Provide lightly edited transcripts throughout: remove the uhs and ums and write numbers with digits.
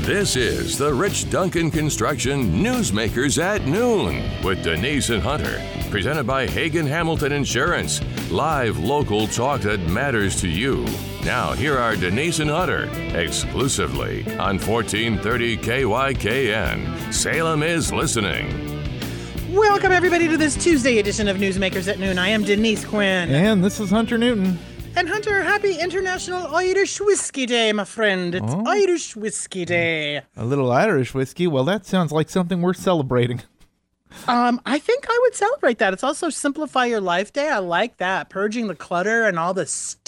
This is the Rich Duncan Construction Newsmakers at Noon with Denise and Hunter. Presented by Hagen Hamilton Insurance. Live local talk that matters to you. Now, here are Denise and Hunter, exclusively on 1430 KYKN. Salem is listening. Welcome, everybody, to this Tuesday edition of Newsmakers at Noon. I am Denise Quinn. And this is Hunter Newton. And Hunter, happy International Irish Whiskey Day, my friend. It's Irish Whiskey Day. A little Irish whiskey? Well, that sounds like something worth celebrating. I think I would celebrate that. It's also Simplify Your Life Day. I like that. Purging the clutter and all the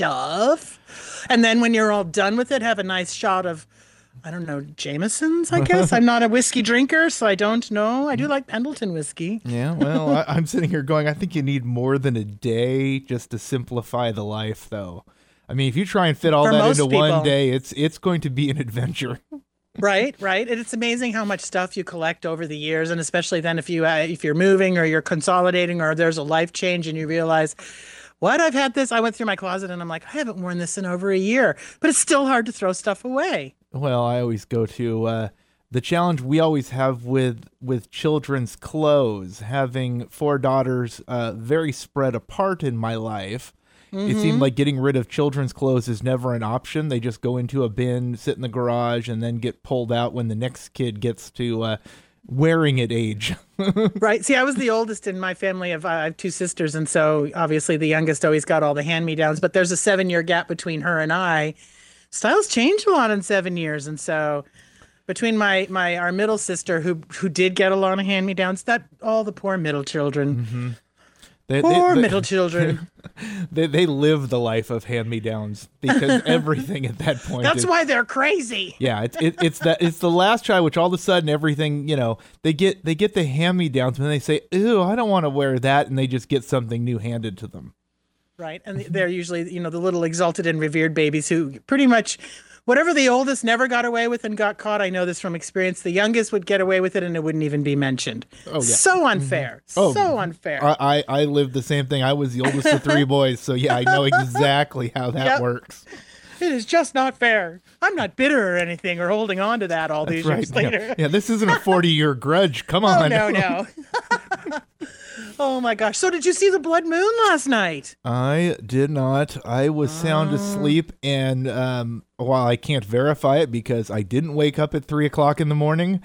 stuff. And then when you're all done with it, have a nice shot of, I don't know, Jameson's, I guess. I'm not a whiskey drinker, so I don't know. I do like Pendleton whiskey. Yeah, well, I'm sitting here going, I think you need more than a day just to simplify the life, though. I mean, if you try and fit all that into one day, it's going to be an adventure. Right. And it's amazing how much stuff you collect over the years, and especially then if you're moving or you're consolidating or there's a life change and you realize, what, I've had this. I went through my closet and I'm like, I haven't worn this in over a year, but it's still hard to throw stuff away. Well, I always go to the challenge we always have with children's clothes, having 4 daughters very spread apart in my life. Mm-hmm. It seemed like getting rid of children's clothes is never an option. They just go into a bin, sit in the garage, and then get pulled out when the next kid gets to wearing it age. Right. See, I was the oldest in my family. I have 2 sisters, and so obviously the youngest always got all the hand-me-downs, but there's a 7-year gap between her and I. Styles change a lot in 7 years, and so between our middle sister who did get a lot of hand-me-downs, that all the poor middle children, middle children, they live the life of hand-me-downs because everything at that point. That's why they're crazy. Yeah, it's the last child, which all of a sudden everything, they get the hand-me-downs and they say, "Ew, I don't want to wear that," and they just get something new handed to them. Right. And they're usually, the little exalted and revered babies who pretty much whatever the oldest never got away with and got caught. I know this from experience. The youngest would get away with it and it wouldn't even be mentioned. Oh, yeah. So unfair. So unfair. I lived the same thing. I was the oldest of 3 boys. So, yeah, I know exactly how that works. It is just not fair. I'm not bitter or anything or holding on to that all these years later. Yeah, this isn't a 40-year grudge. Come on. Oh, no. Oh, my gosh. So did you see the blood moon last night? I did not. I was sound asleep, and while I can't verify it because I didn't wake up at 3 o'clock in the morning,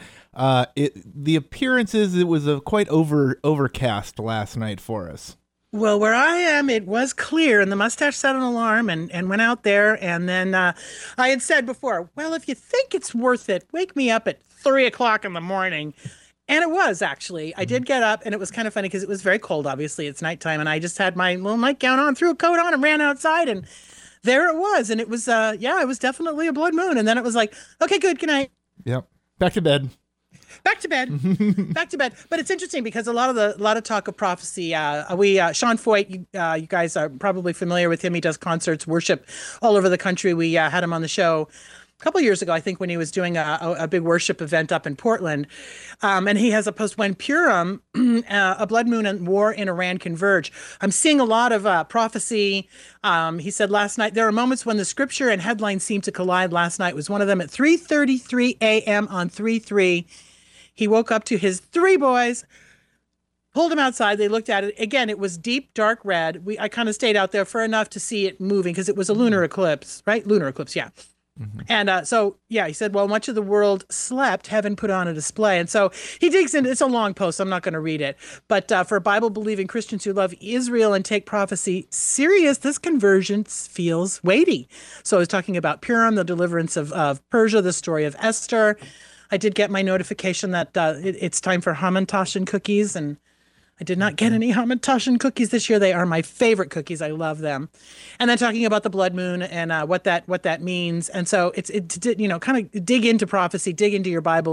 the appearances, it was quite overcast last night for us. Well, where I am, it was clear, and the mustache set an alarm and went out there. And then I had said before, well, if you think it's worth it, wake me up at 3 o'clock in the morning. And it was, actually. I did get up, and it was kind of funny because it was very cold, obviously. It's nighttime, and I just had my little nightgown on, threw a coat on, and ran outside, and there it was. And it was, it was definitely a blood moon. And then it was like, okay, good night. Yep. Back to bed. Back to bed. But it's interesting because a lot of talk of prophecy. Sean Foyt, you guys are probably familiar with him. He does concerts, worship all over the country. We had him on the show a couple years ago, I think, when he was doing a big worship event up in Portland. And he has a post, when Purim, a blood moon and war in Iran converge. I'm seeing a lot of prophecy. He said last night, there are moments when the scripture and headlines seem to collide. Last night was one of them at 3:33 a.m. on 3/3. He woke up to his 3 boys, pulled them outside. They looked at it. Again, it was deep, dark red. I kind of stayed out there for enough to see it moving because it was a lunar eclipse, right? Lunar eclipse, yeah. Mm-hmm. And he said, well, much of the world slept, heaven put on a display. And so he digs into, it's a long post, I'm not going to read it. But for Bible-believing Christians who love Israel and take prophecy serious, this conversion feels weighty. So I was talking about Purim, the deliverance of Persia, the story of Esther. I did get my notification that it's time for Hamantaschen cookies, and I did not get any Hamantaschen cookies this year. They are my favorite cookies. I love them. And then talking about the blood moon and what that means. And so it's kind of dig into prophecy, dig into your Bible.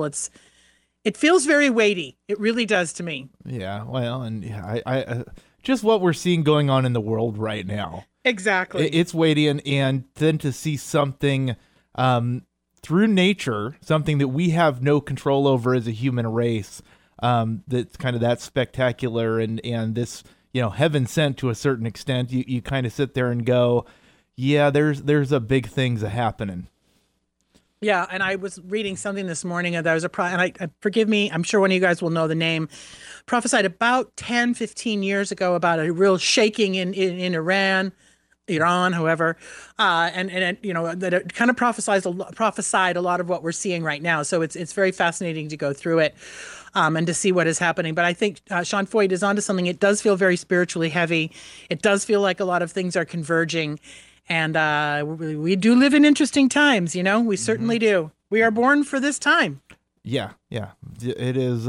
It feels very weighty. It really does to me. Yeah, well, and I just what we're seeing going on in the world right now. Exactly. It's weighty, and then to see something through nature, something that we have no control over as a human race, that's kind of that spectacular and this, heaven sent to a certain extent. You kind of sit there and go, yeah, there's a big things happening. Yeah, and I was reading something this morning, and there was forgive me, I'm sure one of you guys will know the name, prophesied about 10, 15 years ago about a real shaking in Iran, however, and you know that it kind of prophesied a lot of what we're seeing right now. So it's very fascinating to go through it, and to see what is happening. But I think Sean Foyt is onto something. It does feel very spiritually heavy. It does feel like a lot of things are converging. And we do live in interesting times, you know, we certainly do. We are born for this time. Yeah, yeah. It is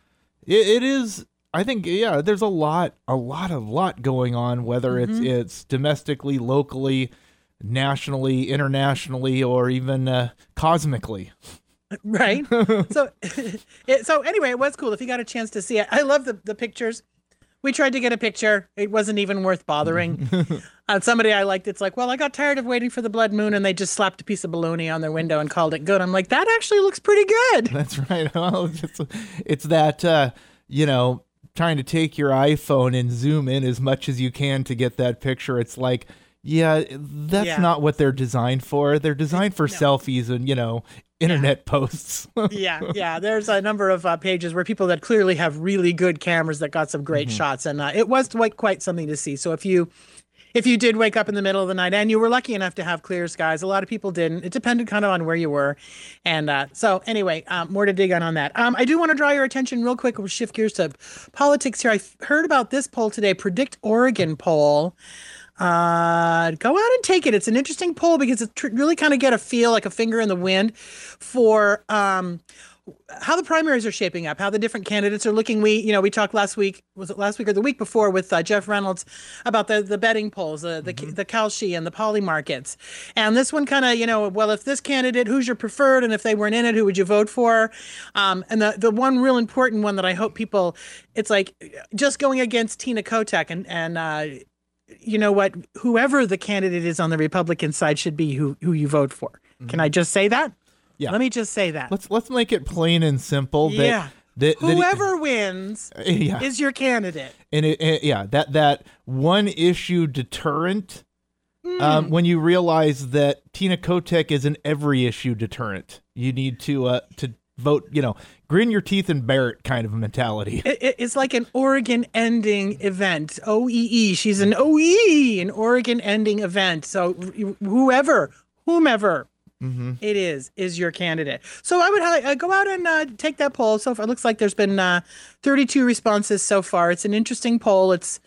it is, I think, yeah, there's a lot going on, whether it's domestically, locally, nationally, internationally, or even cosmically. Right. So anyway, it was cool. If you got a chance to see it, I love the pictures. We tried to get a picture. It wasn't even worth bothering. Somebody I liked, it's like, well, I got tired of waiting for the blood moon, and they just slapped a piece of bologna on their window and called it good. I'm like, that actually looks pretty good. That's right. Well, it's that, you know, trying to take your iPhone and zoom in as much as you can to get that picture. It's like, yeah, that's not what they're designed for. They're designed for selfies and, you know, internet posts. Yeah. There's a number of pages where people that clearly have really good cameras that got some great shots, and it was quite something to see. So if you did wake up in the middle of the night and you were lucky enough to have clear skies, a lot of people didn't. It depended kind of on where you were. And so anyway, more to dig on that. I do want to draw your attention real quick. We'll shift gears to politics here. I heard about this poll today, Predict Oregon poll. Go out and take it. It's an interesting poll because it really kind of get a feel, like a finger in the wind, for how the primaries are shaping up, how the different candidates are looking. We talked last week, was it last week or the week before, with Jeff Reynolds about the betting polls, the Kalshi and the Poly markets. And this one kind of, well, if this candidate, who's your preferred? And if they weren't in it, who would you vote for? And the one real important one that I hope people, it's like just going against Tina Kotek and you know what, whoever the candidate is on the Republican side should be who you vote for. Can I just say that? Yeah. Let me just say that. Let's make it plain and simple. Whoever wins is your candidate. And that one issue deterrent. When you realize that Tina Kotek is an every issue deterrent, you need to vote. Grin your teeth and bear it kind of a mentality. It's like an Oregon ending event. OEE. She's an OEE, an Oregon ending event. So whomever. It is your candidate. So I would go out and take that poll. So far, it looks like there's been 32 responses so far. It's an interesting poll. It's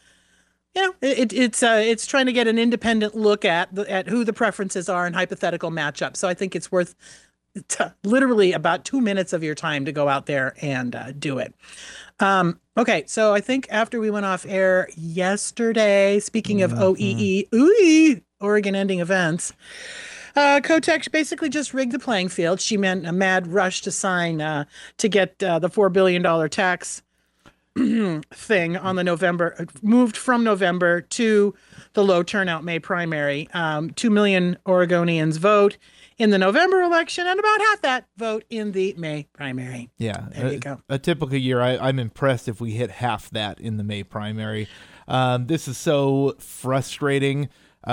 it's trying to get an independent look at who the preferences are and hypothetical matchups. So I think it's worth literally about 2 minutes of your time to go out there and do it. Okay, so I think after we went off air yesterday, speaking of OEE, Oregon ending events. Kotek basically just rigged the playing field. She meant a mad rush to sign to get the $4 billion tax thing on the November, moved from November to the low turnout May primary. 2 million Oregonians vote in the November election and about half that vote in the May primary. Yeah, there you go. A typical year, I'm impressed if we hit half that in the May primary. This is so frustrating.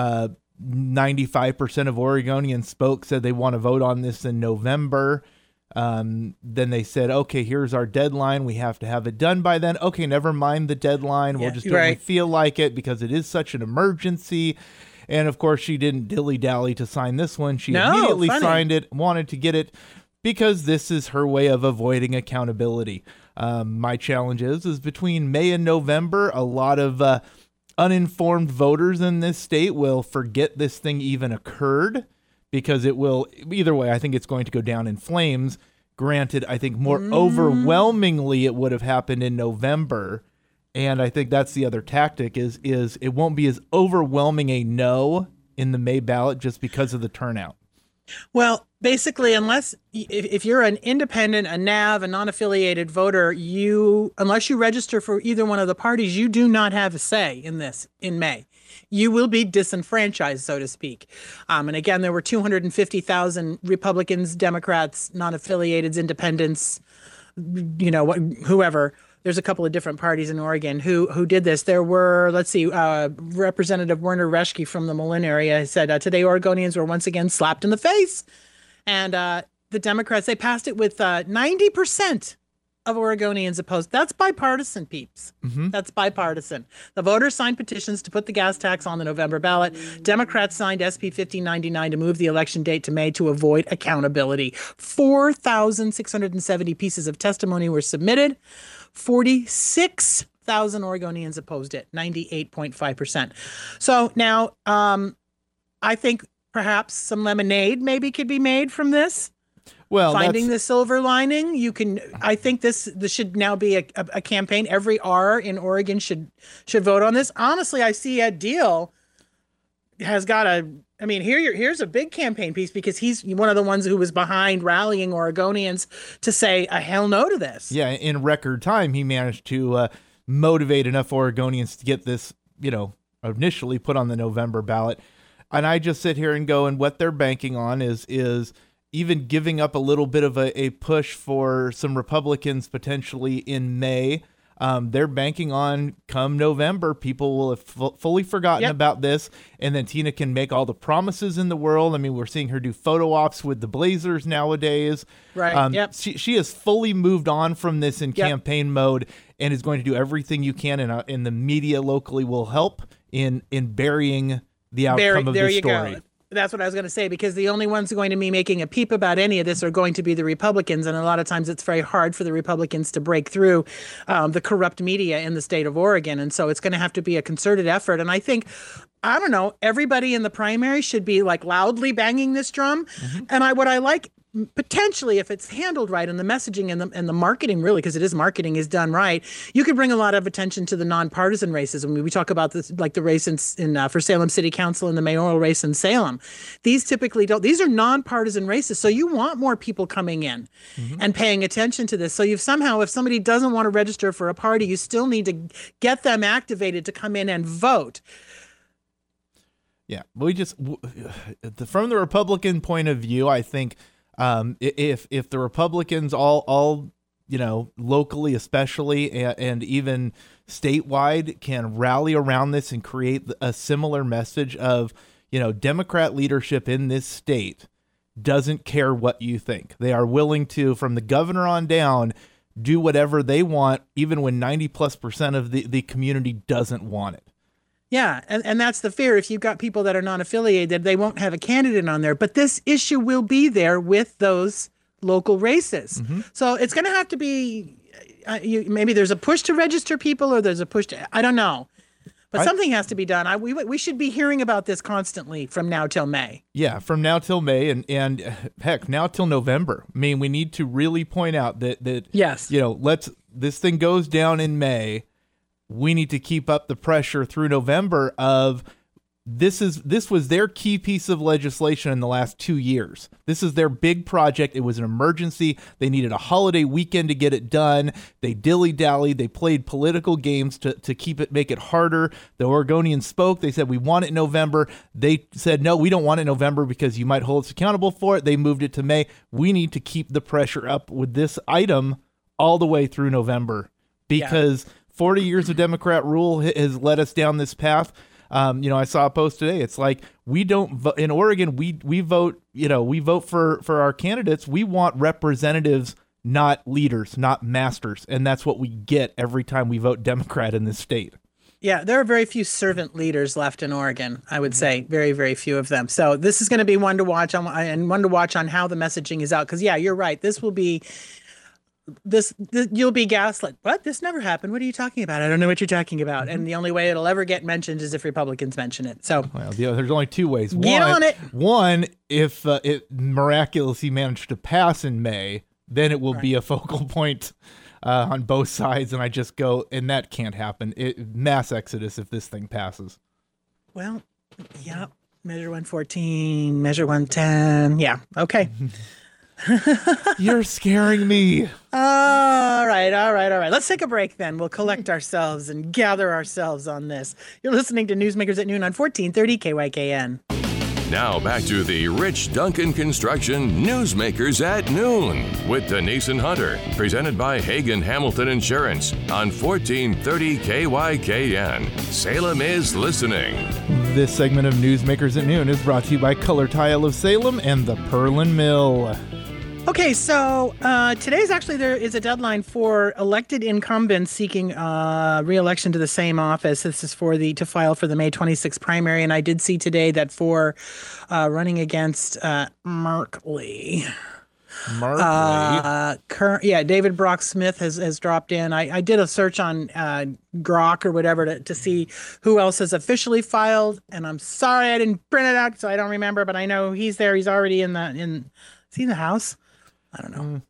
95% of Oregonians said they want to vote on this in November. Then they said, okay, here's our deadline. We have to have it done by then. Okay, never mind the deadline. We'll just do it when we feel like it because it is such an emergency. And of course, she didn't dilly-dally to sign this one. She immediately signed it, wanted to get it because this is her way of avoiding accountability. My challenge is between May and November, a lot of uninformed voters in this state will forget this thing even occurred because it will, either way, I think it's going to go down in flames. Granted, I think more overwhelmingly it would have happened in November. And I think that's the other tactic is it won't be as overwhelming a no in the May ballot just because of the turnout. Well, basically, if you're an independent, a NAV, a non-affiliated voter, unless you register for either one of the parties, you do not have a say in this in May. You will be disenfranchised, so to speak. And again, there were 250,000 Republicans, Democrats, non-affiliateds, independents, whoever. There's a couple of different parties in Oregon who did this. There were, Representative Werner Reschke from the Malin area said, today Oregonians were once again slapped in the face And the Democrats, they passed it with 90% of Oregonians opposed. That's bipartisan, peeps. That's bipartisan. The voters signed petitions to put the gas tax on the November ballot. Democrats signed SB 1599 to move the election date to May to avoid accountability. 4,670 pieces of testimony were submitted. 46,000 Oregonians opposed it, 98.5%. So now I think perhaps some lemonade maybe could be made from this. Well, finding the silver lining, I think this should now be a campaign. Every R in Oregon should vote on this. Honestly, I see Ed Deal has got here's a big campaign piece because he's one of the ones who was behind rallying Oregonians to say a hell no to this. Yeah, in record time, he managed to motivate enough Oregonians to get this, initially put on the November ballot. And I just sit here and go, and what they're banking on is even giving up a little bit of a push for some Republicans potentially in May. They're banking on come November, people will have fully forgotten about this, and then Tina can make all the promises in the world. I mean, we're seeing her do photo ops with the Blazers nowadays. Right. She has fully moved on from this in campaign mode and is going to do everything you can, and the media locally will help in burying the outcome of this story. Go. That's what I was going to say, because the only ones going to be making a peep about any of this are going to be the Republicans. And a lot of times it's very hard for the Republicans to break through the corrupt media in the state of Oregon. And so it's going to have to be a concerted effort. And I think, I don't know, everybody in the primary should be like loudly banging this drum. And what I like potentially, if it's handled right and the messaging and the marketing, really, because it is marketing, is done right, you could bring a lot of attention to the nonpartisan races. When we talk about this, like the race for Salem City Council and the mayoral race in Salem, these typically don't. These are nonpartisan races, so you want more people coming in and paying attention to this. So if somebody doesn't want to register for a party, you still need to get them activated to come in and vote. Yeah, from the Republican point of view, I think. If the Republicans all locally especially and even statewide can rally around this and create a similar message of, Democrat leadership in this state doesn't care what you think. They are willing to, from the governor on down, do whatever they want, even when 90+% of the community doesn't want it. Yeah, and that's the fear. If you've got people that are non-affiliated, they won't have a candidate on there. But this issue will be there with those local races. So it's going to have to be, maybe there's a push to register people, or there's a push to, I don't know. But something has to be done. We should be hearing about this constantly from now till May. Yeah, from now till May, and heck, now till November. I mean, we need to really point out that yes, this thing goes down in May. We need to keep up the pressure through November of this was their key piece of legislation in the last 2 years. This is their big project. It was an emergency. They needed a holiday weekend to get it done. They dilly-dallied. They played political games to make it harder. The Oregonians spoke. They said, we want it in November. They said, no, we don't want it in November because you might hold us accountable for it. They moved it to May. We need to keep the pressure up with this item all the way through November because 40 years of Democrat rule has led us down this path. I saw a post today. It's like we don't vote in Oregon. We vote. We vote for our candidates. We want representatives, not leaders, not masters, and that's what we get every time we vote Democrat in this state. Yeah, there are very few servant leaders left in Oregon. I would say very, very few of them. So this is going to be one to watch on, and one to watch on how the messaging is out. Because you're right. This will be. This you'll be gaslit. What? This never happened. What are you talking about? I don't know what you're talking about. And the only way it'll ever get mentioned is if Republicans mention it. So there's only two ways. Get on it. One, if it miraculously managed to pass in May, then it will be a focal point on both sides. And I just go, and that can't happen. Mass exodus if this thing passes. Well, yeah. Measure 114, measure 110. Yeah. Okay. You're scaring me. All right. Let's take a break then. We'll collect ourselves and gather ourselves on this. You're listening to Newsmakers at Noon on 1430 KYKN. Now back to the Rich Duncan Construction Newsmakers at Noon with Denise and Hunter, presented by Hagen Hamilton Insurance on 1430 KYKN. Salem is listening. This segment of Newsmakers at Noon is brought to you by Color Tile of Salem and the Perlin Mill. Okay, so today's actually there is a deadline for elected incumbents seeking re-election to the same office. This is to file for the May 26th primary, and I did see today that for running against Mark Lee. David Brock Smith has dropped in. I did a search on Grok or whatever to see who else has officially filed, and I'm sorry I didn't print it out, so I don't remember, but I know he's there. He's already is he in the House? I don't know.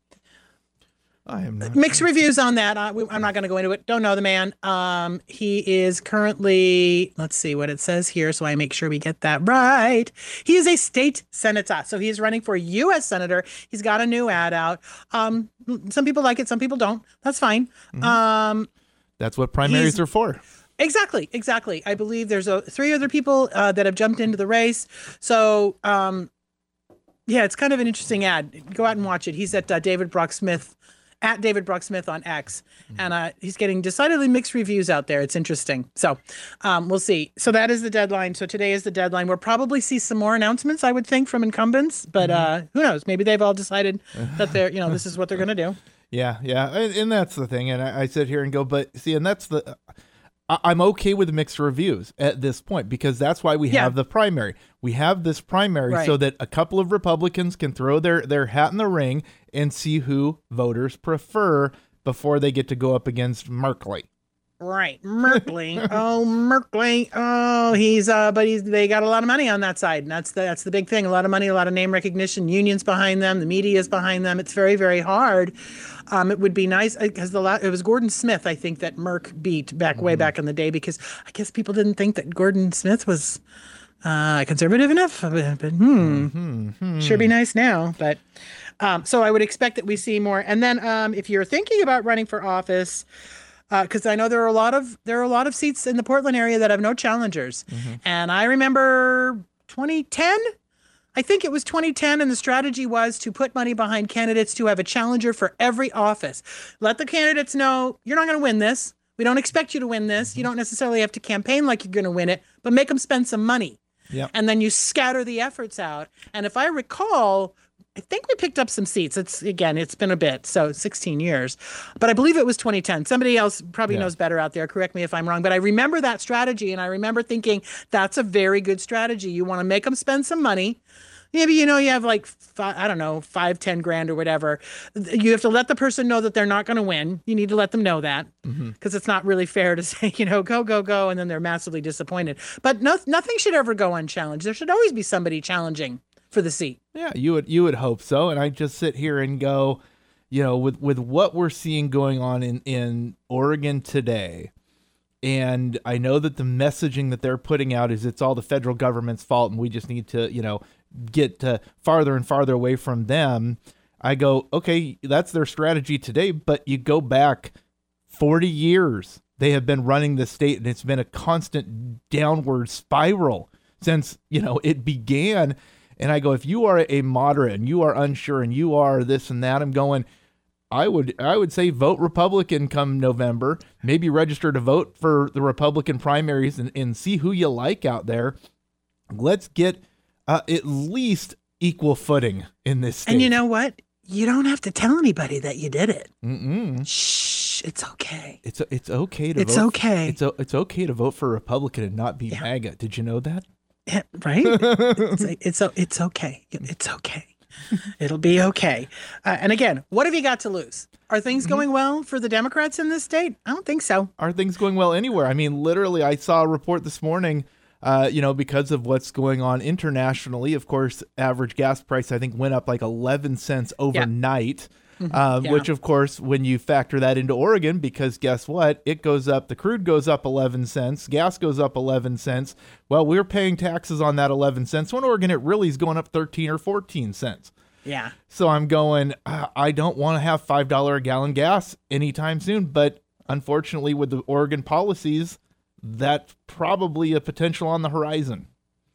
I am not mixed reviews on that. I'm not going to go into it. Don't know the man. He is currently, let's see what it says here so I make sure we get that right. He is a state senator. So he is running for U.S. senator. He's got a new ad out. Some people like it. Some people don't. That's fine. Mm-hmm. That's what primaries are for. Exactly. I believe there's 3 other people that have jumped into the race. So, yeah, it's kind of an interesting ad. Go out and watch it. He's at David Brock Smith on X, and he's getting decidedly mixed reviews out there. It's interesting. So we'll see. So that is the deadline. So today is the deadline. We'll probably see some more announcements, I would think, from incumbents, but who knows? Maybe they've all decided that they're, this is what they're going to do. Yeah. And that's the thing. And I sit here and go, but see, and that's I'm okay with mixed reviews at this point because that's why we have the primary. We have this primary so that a couple of Republicans can throw their hat in the ring and see who voters prefer before they get to go up against Merkley. Right. Merkley. Merkley. They got a lot of money on that side. And that's the big thing. A lot of money, a lot of name recognition, unions behind them, the media is behind them. It's very, very hard. It would be nice because it was Gordon Smith, I think, that Merck beat way back in the day, because I guess people didn't think that Gordon Smith was conservative enough. But sure be nice now. But so I would expect that we see more. And then if you're thinking about running for office, because I know there are a lot of seats in the Portland area that have no challengers. And I remember 2010. I think it was 2010, and the strategy was to put money behind candidates to have a challenger for every office. Let the candidates know you're not going to win this. We don't expect you to win this. You don't necessarily have to campaign like you're going to win it, but make them spend some money. Yep. And then you scatter the efforts out. And if I recall, I think we picked up some seats. It's been a bit, so 16 years. But I believe it was 2010. Somebody else probably knows better out there. Correct me if I'm wrong. But I remember that strategy, and I remember thinking that's a very good strategy. You want to make them spend some money. Maybe, you have like, $5-10 grand or whatever. You have to let the person know that they're not going to win. You need to let them know that, because it's not really fair to say, go, and then they're massively disappointed. But nothing should ever go unchallenged. There should always be somebody challenging for the seat. Yeah, you would hope so. And I just sit here and go, with what we're seeing going on in Oregon today, and I know that the messaging that they're putting out is it's all the federal government's fault and we just need to, get farther and farther away from them. I go, okay, that's their strategy today, but you go back 40 years, they have been running the state, and it's been a constant downward spiral since, it began. And I go, if you are a moderate and you are unsure and you are this and that, I'm going, I would say vote Republican come November, maybe register to vote for the Republican primaries and see who you like out there. Let's get at least equal footing in this state. And you know what? You don't have to tell anybody that you did it. Mm-mm. Shh, it's okay. It's okay to vote. It's okay. It's okay to vote for a Republican and not be MAGA. Did you know that? Yeah, right? It's okay. It's okay. It'll be okay. And again, what have you got to lose? Are things going well for the Democrats in this state? I don't think so. Are things going well anywhere? I mean, literally, I saw a report this morning, because of what's going on internationally. Of course, average gas price, I think, went up like 11 cents overnight. Which, of course, when you factor that into Oregon, because guess what? It goes up. The crude goes up 11 cents. Gas goes up 11 cents. Well, we're paying taxes on that 11 cents. So in Oregon, it really is going up 13 or 14 cents. Yeah. So I'm going, I don't want to have $5 a gallon gas anytime soon. But unfortunately, with the Oregon policies, that's probably a potential on the horizon.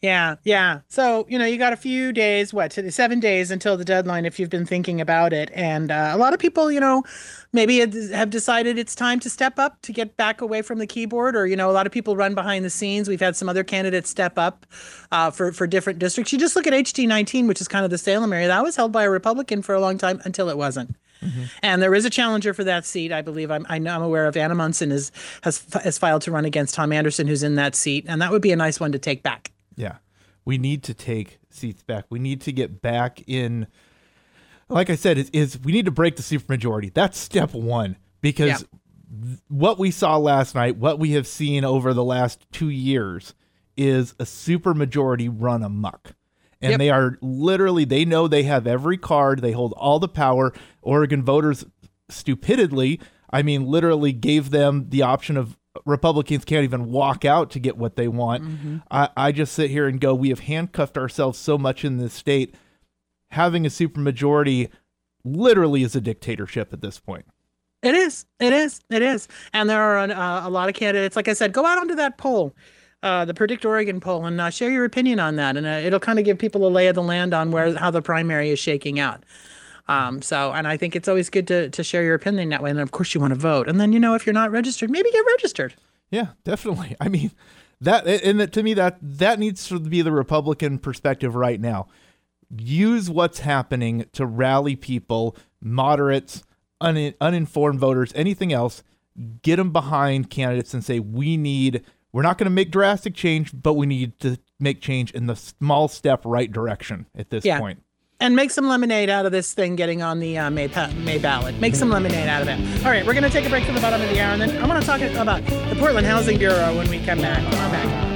Yeah, yeah. So, you got a few days, 7 days until the deadline if you've been thinking about it. And a lot of people, maybe have decided it's time to step up to get back away from the keyboard. Or, a lot of people run behind the scenes. We've had some other candidates step up for different districts. You just look at HD19, which is kind of the Salem area. That was held by a Republican for a long time until it wasn't. Mm-hmm. And there is a challenger for that seat, I believe. I'm aware of. Anna Munson has filed to run against Tom Anderson, who's in that seat. And that would be a nice one to take back. Yeah, we need to take seats back. We need to get back in. Like I said, is we need to break the supermajority. That's step one, because what we saw last night, what we have seen over the last 2 years, is a supermajority run amok. And they are literally, they know they have every card. They hold all the power. Oregon voters stupidly, literally gave them the option of Republicans can't even walk out to get what they want. Mm-hmm. I just sit here and go, we have handcuffed ourselves so much in this state. Having a supermajority literally is a dictatorship at this point. It is. And there are a lot of candidates. Like I said, go out onto that poll, the Predict Oregon poll, and share your opinion on that. And it'll kind of give people a lay of the land on how the primary is shaking out. And I think it's always good to share your opinion that way. And of course you want to vote. And then, if you're not registered, maybe get registered. Yeah, definitely. To me, that needs to be the Republican perspective right now. Use what's happening to rally people, moderates, uninformed voters, anything else, get them behind candidates and say, we're not going to make drastic change, but we need to make change in the small step right direction at this point. And make some lemonade out of this thing getting on the May ballot. Make some lemonade out of it. All right, we're going to take a break to the bottom of the hour, and then I want to talk about the Portland Housing Bureau when we come back. Come on back.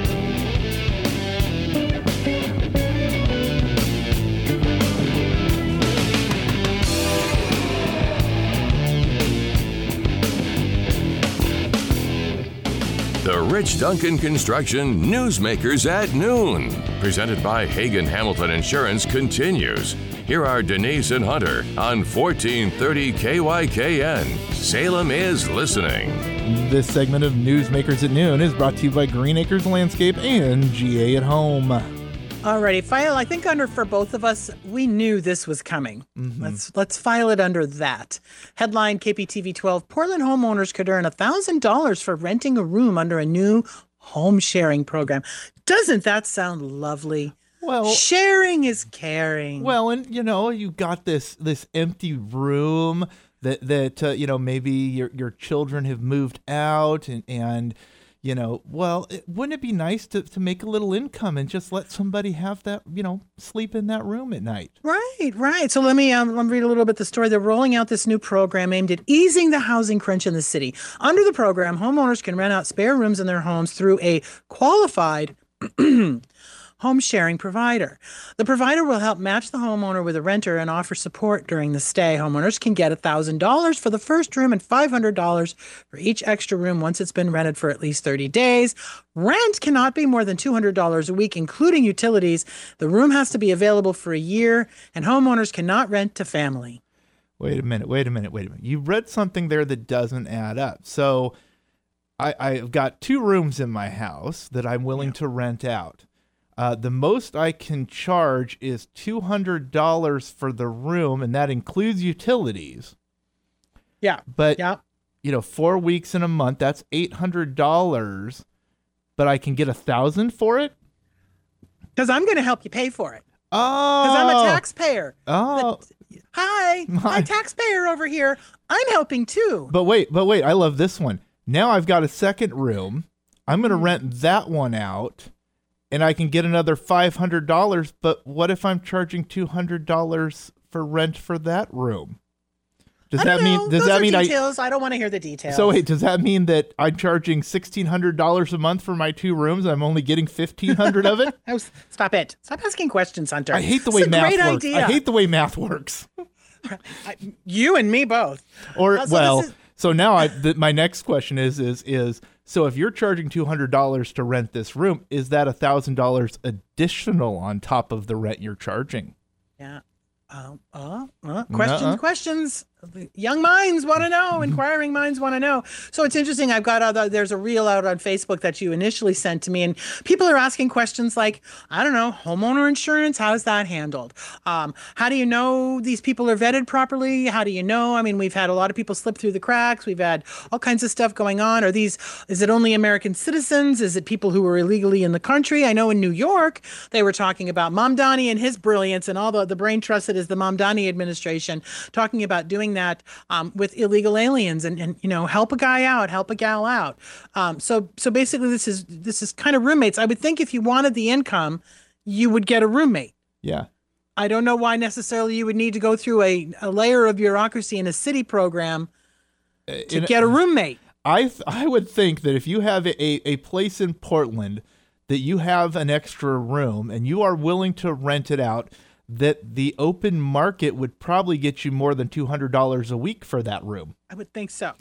The Rich Duncan Construction Newsmakers at Noon, presented by Hagen Hamilton Insurance, continues. Here are Denise and Hunter on 1430 KYKN. Salem is listening. This segment of Newsmakers at Noon is brought to you by Green Acres Landscape and GA at Home. Alrighty, file. I think for both of us, we knew this was coming. Mm-hmm. Let's file it under that. Headline KPTV 12: Portland homeowners could earn $1,000 for renting a room under a new home sharing program. Doesn't that sound lovely? Well, sharing is caring. Well, and you got this empty room that maybe your children have moved out and wouldn't it be nice to make a little income and just let somebody have that, sleep in that room at night? Right. So let me read a little bit the story. They're rolling out this new program aimed at easing the housing crunch in the city. Under the program, homeowners can rent out spare rooms in their homes through a qualified home sharing provider. The provider will help match the homeowner with a renter and offer support during the stay. Homeowners can get $1,000 for the first room and $500 for each extra room once it's been rented for at least 30 days. Rent cannot be more than $200 a week, including utilities. The room has to be available for a year, and homeowners cannot rent to family. Wait a minute. You read something there that doesn't add up. So I've got 2 rooms in my house that I'm willing to rent out. The most I can charge is $200 for the room, and that includes utilities. Yeah. But, 4 weeks in a month, that's $800, but I can get $1,000 for it? Because I'm going to help you pay for it. Oh. Because I'm a taxpayer. Oh. Hi, taxpayer over here. I'm helping too. But wait, I love this one. Now I've got a second room. I'm going to rent that one out. And I can get another $500, but what if I'm charging $200 for rent for that room? Does that mean details? I don't want to hear the details. So wait, does that mean that I'm charging $1,600 a month for my 2 rooms? I'm only getting $1,500 of it? Stop it! Stop asking questions, Hunter. I hate the way math works. Idea. I hate the way math works. You and me both. So now my next question is. So if you're charging $200 to rent this room, is that $1,000 additional on top of the rent you're charging? Yeah. Questions. young minds want to know, inquiring minds want to know. So it's interesting. I've got there's a reel out on Facebook that you initially sent to me, and people are asking questions like, I don't know, homeowner insurance, how is that handled? How do you know these people are vetted properly? How do you know? I mean, we've had a lot of people slip through the cracks. We've had all kinds of stuff going on. Is it only American citizens? Is it people who are illegally in the country? I know in New York, they were talking about Mamdani and his brilliance and all the brain trust that is the Mamdani administration, talking about doing that with illegal aliens and help a guy out, help a gal out. So basically this is kind of roommates. I would think if you wanted the income, you would get a roommate. Yeah. I don't know why necessarily you would need to go through a layer of bureaucracy in a city program to get a roommate. I would think that if you have a place in Portland that you have an extra room and you are willing to rent it out, that the open market would probably get you more than $200 a week for that room. I would think so.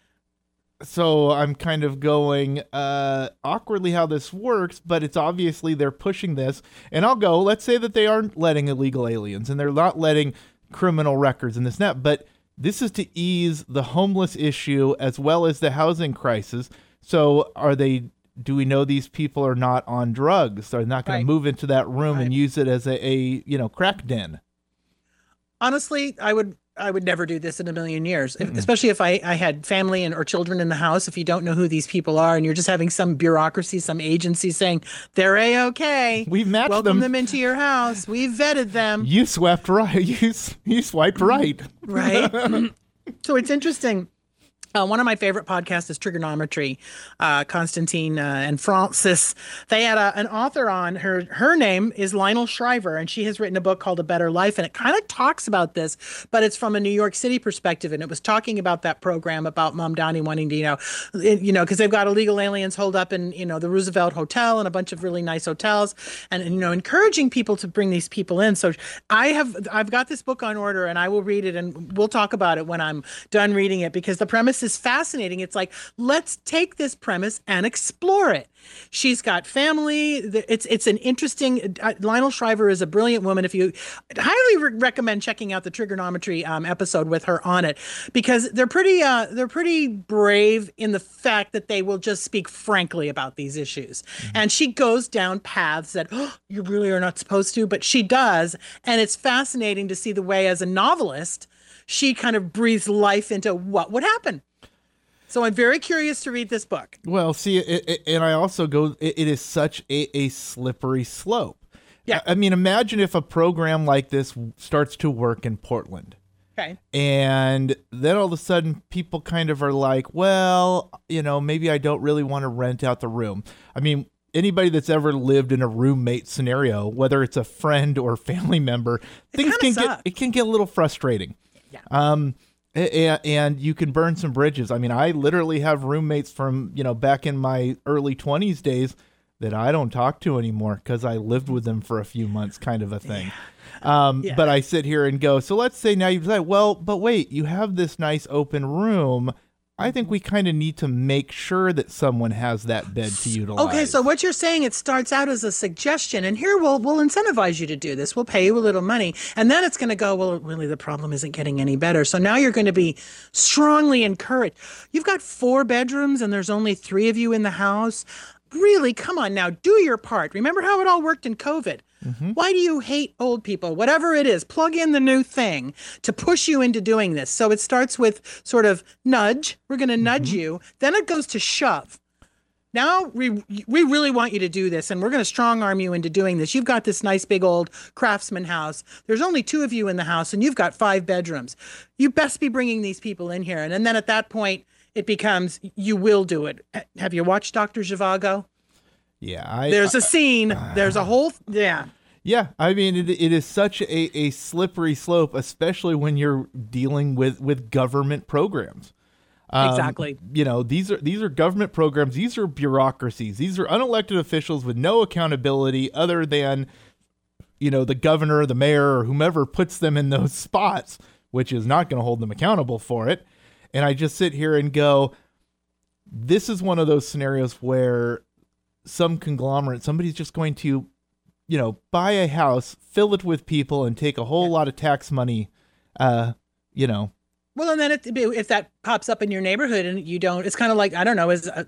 So I'm kind of going awkwardly how this works, but it's obviously they're pushing this. And I'll go, let's say that they aren't letting illegal aliens and they're not letting criminal records and this and that, but this is to ease the homeless issue as well as the housing crisis. So do we know these people are not on drugs? They're not going to move into that room and use it as a crack den. Honestly, I would never do this in a million years, especially if I had family or children in the house. If you don't know who these people are and you're just having some bureaucracy, some agency saying they're A-okay. We've matched Welcome them into your house. We've vetted them. You swept right. You swiped right. Right. So it's interesting. One of my favorite podcasts is Trigonometry. Constantine and Francis, they had an author on. Her name is Lionel Shriver, and she has written a book called A Better Life, and it kind of talks about this, but it's from a New York City perspective, and it was talking about that program about Mamdani wanting to, because they've got illegal aliens holed up in, the Roosevelt Hotel and a bunch of really nice hotels, and encouraging people to bring these people in. So I've got this book on order, and I will read it, and we'll talk about it when I'm done reading it, because the premise is fascinating. It's like, let's take this premise and explore it. She's got family. It's an interesting. Lionel Shriver is a brilliant woman. If you highly recommend checking out the Trigonometry episode with her on it, because they're pretty brave in the fact that they will just speak frankly about these issues. And she goes down paths that you really are not supposed to, but she does, and it's fascinating to see the way, as a novelist, she kind of breathes life into what would happen. So I'm very curious to read this book. Well, see, and I also go, it is such a slippery slope. Yeah. I mean, imagine if a program like this starts to work in Portland. Okay. And then all of a sudden people kind of are like, well, maybe I don't really want to rent out the room. I mean, anybody that's ever lived in a roommate scenario, whether it's a friend or family member, things can get a little frustrating. Yeah. And you can burn some bridges. I mean, I literally have roommates from, back in my early 20s days that I don't talk to anymore because I lived with them for a few months, kind of a thing. Yeah. But I sit here and go, so let's say now you've said, well, but wait, you have this nice open room. I think we kind of need to make sure that someone has that bed to utilize. Okay, so what you're saying, it starts out as a suggestion, and here we'll incentivize you to do this. We'll pay you a little money, and then it's going to go, well, really the problem isn't getting any better. So now you're going to be strongly encouraged. You've got 4 bedrooms, and there's only 3 of you in the house. Really, come on now, do your part. Remember how it all worked in COVID? Mm-hmm. Why do you hate old people? Whatever it is, plug in the new thing to push you into doing this. So it starts with sort of nudge. We're going to nudge you. Then it goes to shove. Now we really want you to do this, and we're going to strong arm you into doing this. You've got this nice big old craftsman house. There's only 2 of you in the house, and you've got 5 bedrooms. You best be bringing these people in here. And then at that point, it becomes, you will do it. Have you watched Dr. Zhivago? Yeah. There's a scene. There's a whole, yeah. Yeah. I mean, it is such a slippery slope, especially when you're dealing with government programs. Exactly. These are government programs. These are bureaucracies. These are unelected officials with no accountability other than, the governor, the mayor, or whomever puts them in those spots, which is not going to hold them accountable for it. And I just sit here and go, this is one of those scenarios where some conglomerate, somebody's just going to, buy a house, fill it with people, and take a whole lot of tax money, Well, and then if that pops up in your neighborhood and you don't, it's kind of like, I don't know,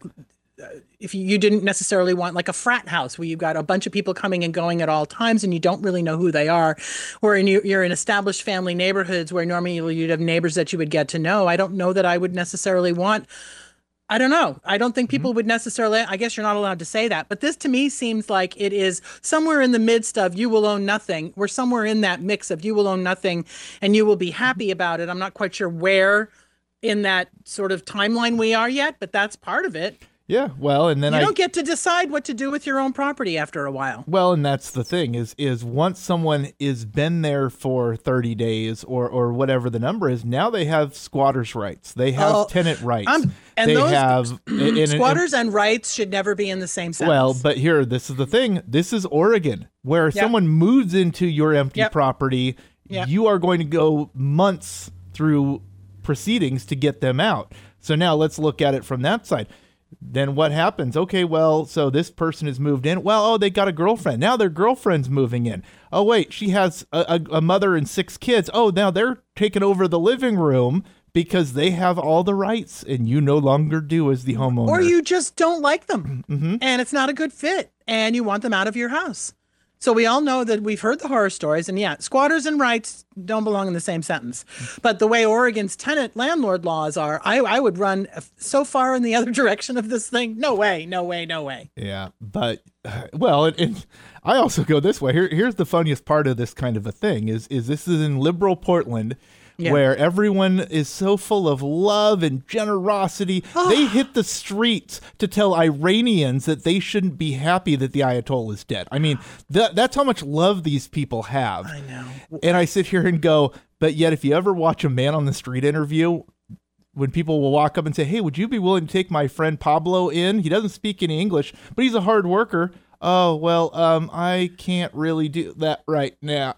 if you didn't necessarily want like a frat house where you've got a bunch of people coming and going at all times and you don't really know who they are, or you're in established family neighborhoods where normally you'd have neighbors that you would get to know. I don't know that I would necessarily want. I don't know. I don't think people would necessarily, I guess you're not allowed to say that, but this to me seems like it is somewhere in the midst of you will own nothing. We're somewhere in that mix of you will own nothing and you will be happy about it. I'm not quite sure where in that sort of timeline we are yet, but that's part of it. Yeah, well, and then you don't get to decide what to do with your own property after a while. Well, and that's the thing is once someone is been there for 30 days or whatever the number is, now they have squatters' rights. They have tenant rights. And they those have squatters and rights should never be in the same sentence. Well, but here, this is the thing. This is Oregon, where someone moves into your empty property. You are going to go months through proceedings to get them out. So now let's look at it from that side. Then what happens? Okay, well, so this person has moved in. Well, they got a girlfriend. Now their girlfriend's moving in. Oh, wait, she has a mother and 6 kids. Oh, now they're taking over the living room because they have all the rights and you no longer do as the homeowner. Or you just don't like them and it's not a good fit and you want them out of your house. So we all know that we've heard the horror stories, and squatters and rights don't belong in the same sentence. But the way Oregon's tenant landlord laws are, I would run so far in the other direction of this thing. No way, no way, no way. Yeah, but well, and I also go this way. Here's the funniest part of this kind of a thing is this is in liberal Portland. Where everyone is so full of love and generosity. They hit the streets to tell Iranians that they shouldn't be happy that the Ayatollah is dead. I mean, that's how much love these people have. I know. And I sit here and go, but yet if you ever watch a man on the street interview, when people will walk up and say, hey, would you be willing to take my friend Pablo in? He doesn't speak any English, but he's a hard worker. Oh, well, I can't really do that right now.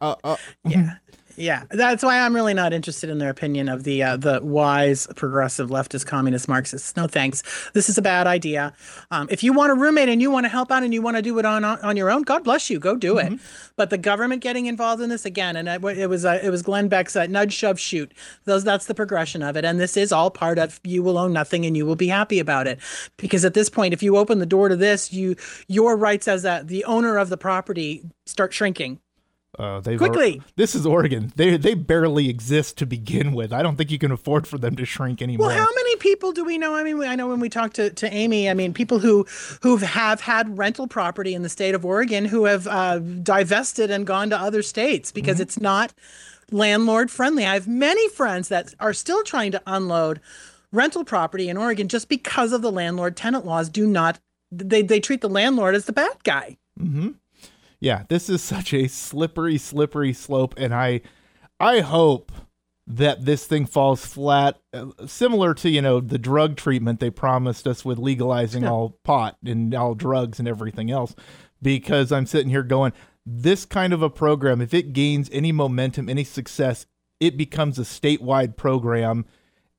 Yeah, that's why I'm really not interested in their opinion of the wise, progressive, leftist, communist Marxists. No thanks. This is a bad idea. If you want a roommate and you want to help out and you want to do it on your own, God bless you. Go do it. But the government getting involved in this again, and it was Glenn Beck's nudge, shove, shoot. That's the progression of it. And this is all part of you will own nothing and you will be happy about it. Because at this point, if you open the door to this, your rights as the owner of the property start shrinking. Quickly. This is Oregon. They barely exist to begin with. I don't think you can afford for them to shrink anymore. Well, how many people do we know? I mean, I know when we talked to Amy, I mean, people who have had rental property in the state of Oregon who have divested and gone to other states because it's not landlord friendly. I have many friends that are still trying to unload rental property in Oregon just because of the landlord tenant laws. They treat the landlord as the bad guy. Mm-hmm. Yeah, this is such a slippery slope, and I hope that this thing falls flat, similar to, the drug treatment they promised us with legalizing all pot and all drugs and everything else, because I'm sitting here going, this kind of a program, if it gains any momentum, any success, it becomes a statewide program,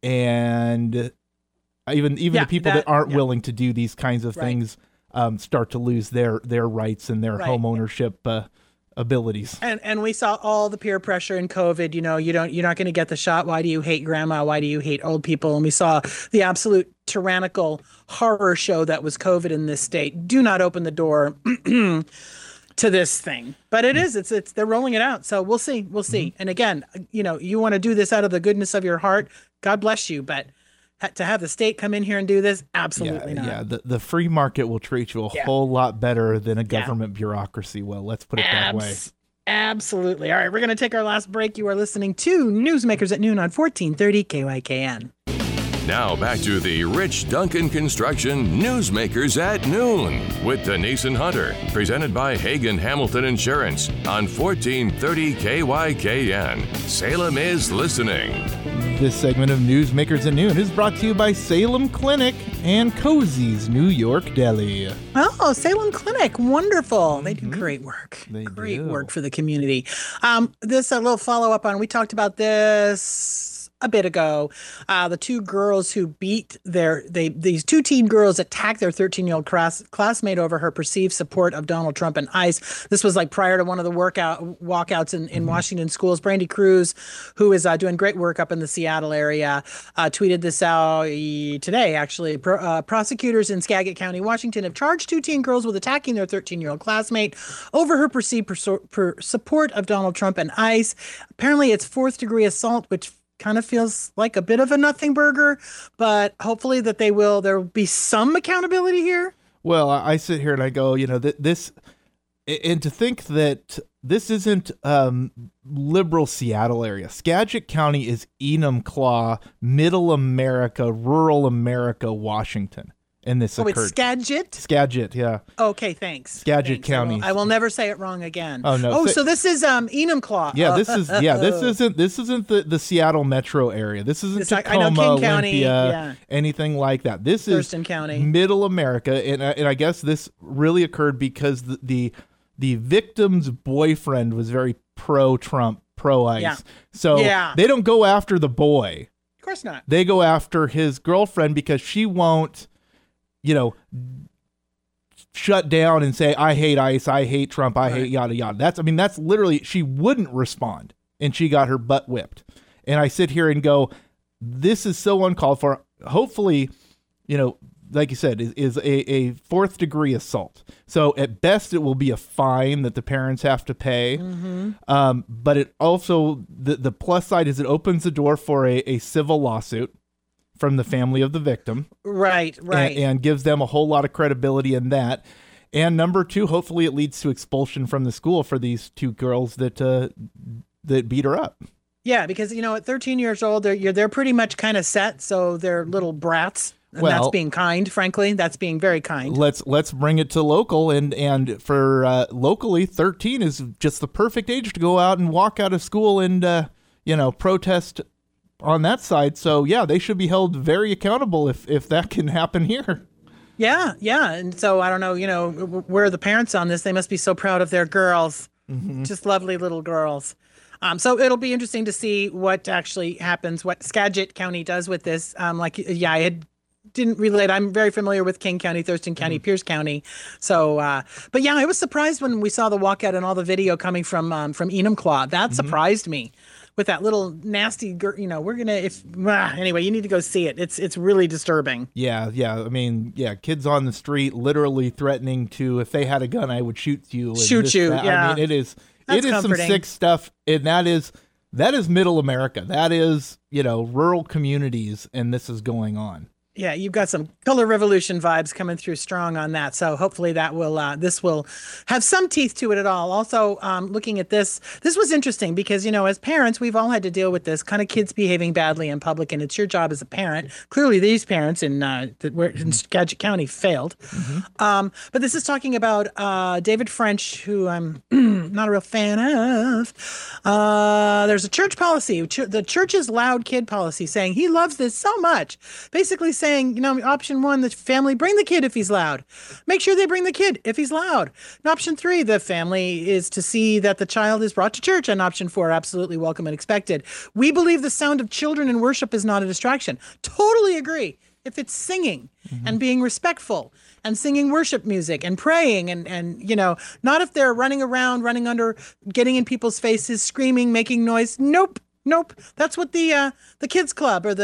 and even the people that aren't willing to do these kinds of things start to lose their rights and their home ownership abilities. And we saw all the peer pressure in COVID. You're not going to get the shot. Why do you hate grandma? Why do you hate old people? And we saw the absolute tyrannical horror show that was COVID in this state. Do not open the door to this thing. But it's they're rolling it out. So we'll see. And again, you want to do this out of the goodness of your heart. God bless you. But to have the state come in here and do this, absolutely not. Yeah, the free market will treat you a whole lot better than a government bureaucracy will. Let's put it that way. Absolutely. All right, we're going to take our last break. You are listening to Newsmakers at Noon on 1430 KYKN. Now back to the Rich Duncan Construction Newsmakers at Noon with Denise and Hunter, presented by Hagen Hamilton Insurance on 1430 KYKN. Salem is listening. This segment of Newsmakers at Noon is brought to you by Salem Clinic and Cozy's New York Deli. Oh, Salem Clinic. Wonderful. They do great work. Great work for the community. This a little follow-up on, we talked about this a bit ago. The two girls who beat these two teen girls attacked their 13-year-old classmate over her perceived support of Donald Trump and ICE. This was like prior to one of the walkouts in Washington schools. Brandy Cruz, who is doing great work up in the Seattle area, tweeted this out today, actually. Prosecutors in Skagit County, Washington, have charged two teen girls with attacking their 13-year-old classmate over her perceived support of Donald Trump and ICE. Apparently, it's fourth-degree assault, which kind of feels like a bit of a nothing burger, but hopefully that there will be some accountability here. Well, I sit here and I go, this, and to think that this isn't liberal Seattle area. Skagit County is Enumclaw, Middle America, Rural America, Washington. And this occurred. It's Skagit? Skagit, yeah. Okay, thanks. Skagit County. I will never say it wrong again. Oh no. So this is Enumclaw. Yeah, this isn't the Seattle metro area. This isn't Tacoma, I know King County, Olympia, anything like that. This Thurston is County. Middle America, and I guess this really occurred because the victim's boyfriend was very pro-Trump, pro-ICE. Yeah. So they don't go after the boy. Of course not. They go after his girlfriend because she won't, shut down and say, I hate ICE, I hate Trump, I hate yada yada. That's literally, she wouldn't respond, and she got her butt whipped. And I sit here and go, this is so uncalled for. Hopefully, like you said, is a fourth degree assault. So at best, it will be a fine that the parents have to pay. Mm-hmm. But it also, the plus side is it opens the door for a civil lawsuit from the family of the victim. Right. And gives them a whole lot of credibility in that. And number two, hopefully it leads to expulsion from the school for these two girls that beat her up. Yeah, because, at 13 years old, they're pretty much kind of set, so they're little brats. And that's being kind, frankly. That's being very kind. Let's bring it to local, and for locally, 13 is just the perfect age to go out and walk out of school and protest on that side. So yeah, they should be held very accountable if that can happen here. Yeah. And so I don't know, where are the parents on this? They must be so proud of their girls. Mm-hmm. Just lovely little girls. So it'll be interesting to see what actually happens, what Skagit County does with this. I didn't relate. I'm very familiar with King County, Thurston County, Pierce County. So, but yeah, I was surprised when we saw the walkout and all the video coming from Enumclaw. That surprised me. With that little nasty, anyway, you need to go see it. It's really disturbing. Yeah. Kids on the street literally threatening to, if they had a gun, I would shoot you. Yeah. It is some sick stuff. And that is Middle America. That is, rural communities. And this is going on. Yeah, you've got some color revolution vibes coming through strong on that. So hopefully that will this will have some teeth to it at all. Also, looking at this was interesting because, as parents, we've all had to deal with this kind of kids behaving badly in public, and it's your job as a parent. Clearly, these parents in Skagit County failed. Mm-hmm. But this is talking about David French, who I'm not a real fan of. There's a church policy, the church's loud kid policy, saying he loves this so much. Basically saying, option one, the family bring the kid if he's loud. Make sure they bring the kid if he's loud. And option three, the family is to see that the child is brought to church. And option four, absolutely welcome and expected. We believe the sound of children in worship is not a distraction. Totally agree. If it's singing and being respectful and singing worship music and praying and not if they're running around, running under, getting in people's faces, screaming, making noise. Nope. That's what the kids club or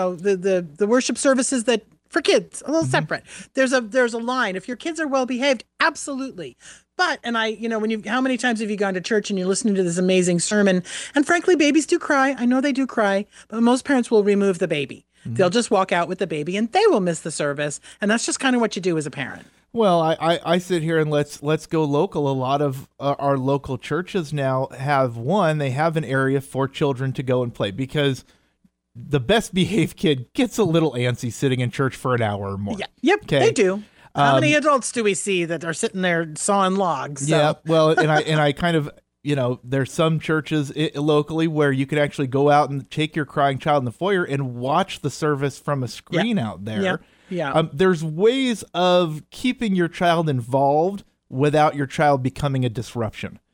the worship services that for kids, a little separate. There's a line. If your kids are well behaved, absolutely. But how many times have you gone to church and you're listening to this amazing sermon? And frankly, babies do cry. I know they do cry, but most parents will remove the baby. Mm-hmm. They'll just walk out with the baby and they will miss the service. And that's just kind of what you do as a parent. Well, I sit here and let's go local. A lot of our local churches now have an area for children to go and play because the best behaved kid gets a little antsy sitting in church for an hour or more. Yeah, yep, okay? They do. How many adults do we see that are sitting there sawing logs? So. Yeah, well, and I kind of, there's some churches locally where you can actually go out and take your crying child in the foyer and watch the service from a screen out there. Yeah. Yeah. There's ways of keeping your child involved without your child becoming a disruption.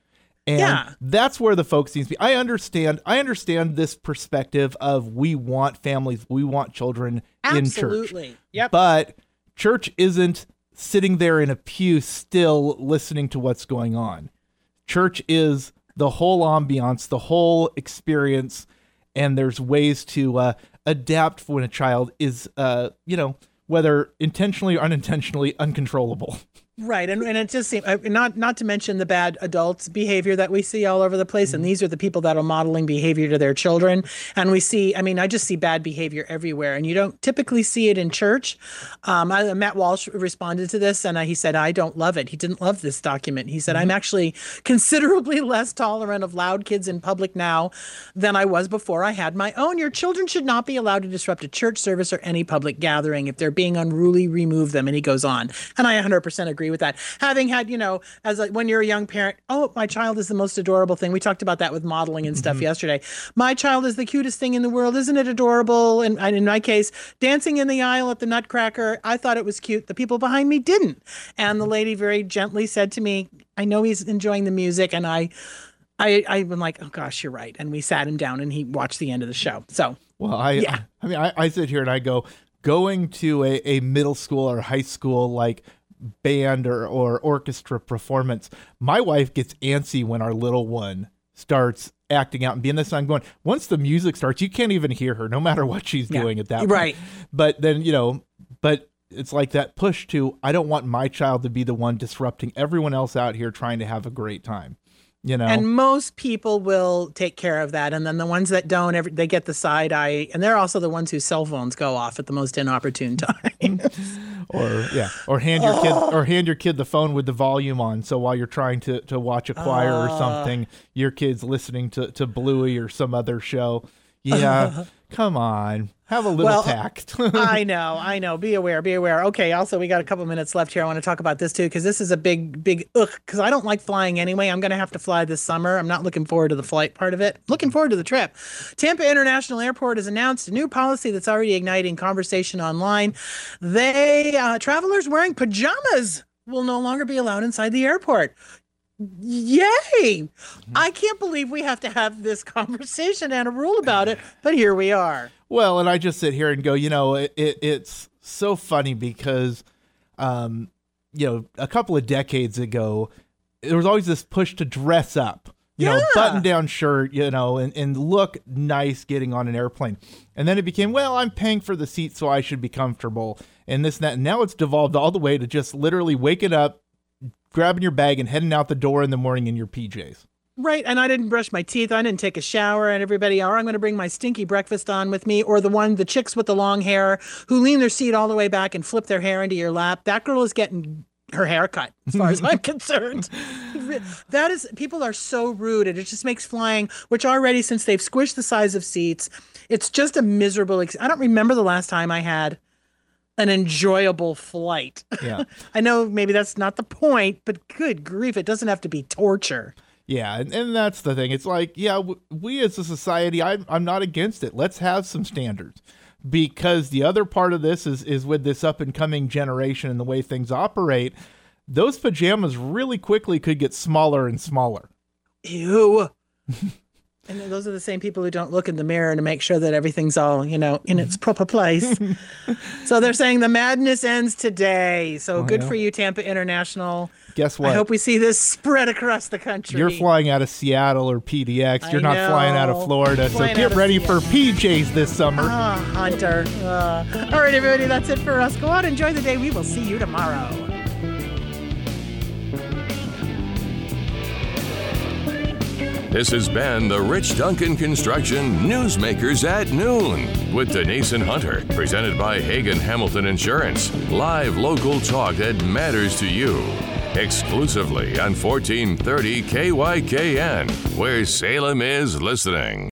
And that's where the focus needs to be. I understand this perspective of we want families, we want children in church. Absolutely. Yep. But church isn't sitting there in a pew still listening to what's going on. Church is the whole ambiance, the whole experience, and there's ways to adapt when a child is, whether intentionally or unintentionally, uncontrollable. Right, and it just seems, not to mention the bad adults behavior that we see all over the place, and these are the people that are modeling behavior to their children, and we see, I just see bad behavior everywhere, and you don't typically see it in church. Matt Walsh responded to this, and he said, I don't love it. He didn't love this document. He said, I'm actually considerably less tolerant of loud kids in public now than I was before I had my own. Your children should not be allowed to disrupt a church service or any public gathering. If they're being unruly, remove them, and he goes on, and I 100% agree with that. Having had, when you're a young parent, my child is the most adorable thing. We talked about that with modeling and stuff yesterday. My child is the cutest thing in the world. Isn't it adorable? And in my case, dancing in the aisle at the Nutcracker, I thought it was cute. The people behind me didn't. And the lady very gently said to me, I know he's enjoying the music. And I've been like, oh gosh, you're right. And we sat him down and he watched the end of the show. So, well, I sit here and I go, going to a middle school or high school, like, band or orchestra performance, my wife gets antsy when our little one starts acting out and being this. I'm going, once the music starts, you can't even hear her, no matter what she's doing at that point. Right. But then, but it's like that push to, I don't want my child to be the one disrupting everyone else out here trying to have a great time. And most people will take care of that. And then the ones that don't, they get the side eye. And they're also the ones whose cell phones go off at the most inopportune time. or hand your kid the phone with the volume on. So while you're trying to watch a choir or something, your kid's listening to Bluey or some other show. Yeah, come on. Have a little tact. I know. Be aware. Okay, also, we got a couple minutes left here. I want to talk about this, too, because this is a big because I don't like flying anyway. I'm going to have to fly this summer. I'm not looking forward to the flight part of it. Looking forward to the trip. Tampa International Airport has announced a new policy that's already igniting conversation online. Travelers wearing pajamas will no longer be allowed inside the airport. Yay! I can't believe we have to have this conversation and a rule about it, but here we are. Well, and I just sit here and go, it's so funny because, a couple of decades ago, there was always this push to dress up, button-down shirt, and look nice getting on an airplane. And then it became, I'm paying for the seat, so I should be comfortable, and this and that. And now it's devolved all the way to just literally waking up, grabbing your bag and heading out the door in the morning in your PJs. Right. And I didn't brush my teeth. I didn't take a shower. And everybody, I'm going to bring my stinky breakfast on with me. Or the chicks with the long hair who lean their seat all the way back and flip their hair into your lap. That girl is getting her hair cut, as far as I'm concerned. People are so rude. And it just makes flying, which already, since they've squished the size of seats, it's just a miserable I don't remember the last time I had an enjoyable flight. Yeah. I know maybe that's not the point, but good grief, it doesn't have to be torture. Yeah, and that's the thing. It's like, we as a society, I'm not against it. Let's have some standards. Because the other part of this is with this up-and-coming generation and the way things operate, those pajamas really quickly could get smaller and smaller. Ew. And those are the same people who don't look in the mirror to make sure that everything's all, in its proper place. So they're saying the madness ends today. So good for you, Tampa International. Guess what? I hope we see this spread across the country. You're flying out of Seattle or PDX. You're not flying out of Florida. So get ready for PJs this summer. Hunter. All right, everybody, that's it for us. Go out, enjoy the day. We will see you tomorrow. This has been the Rich Duncan Construction Newsmakers at Noon with Denise and Hunter, presented by Hagen Hamilton Insurance. Live local talk that matters to you. Exclusively on 1430 KYKN, where Salem is listening.